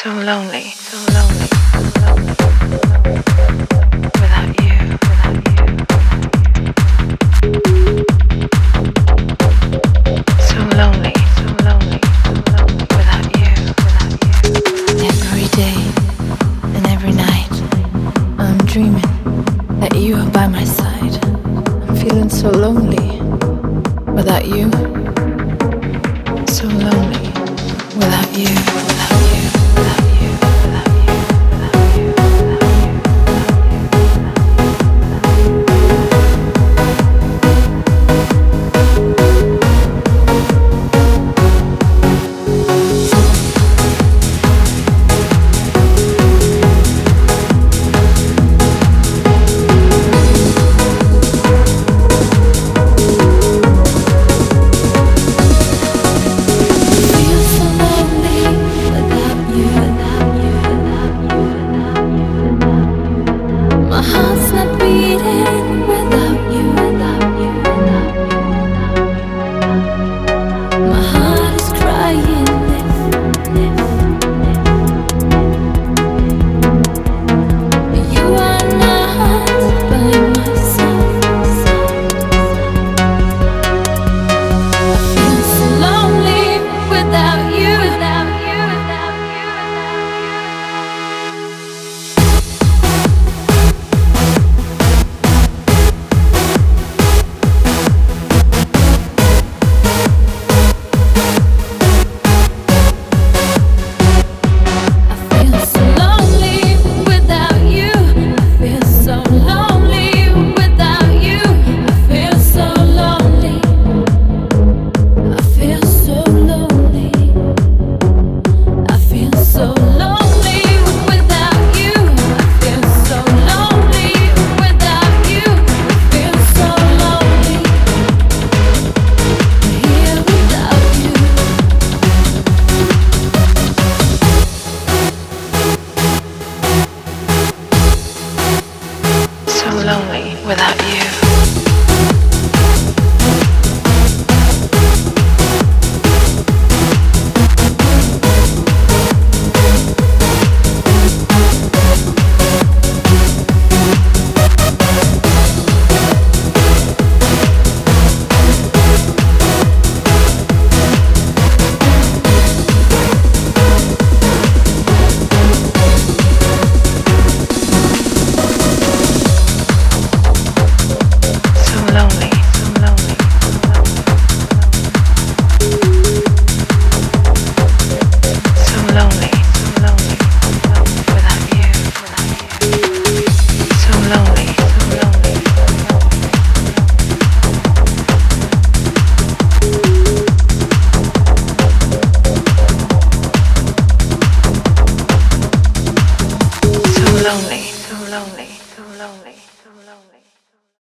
so lonely, so lonely, so lonely without you, without you. So lonely, so lonely, so lonely without you, without you. Every day and every night, I'm dreaming that you are by my side. I'm feeling so lonely without you, so lonely without you.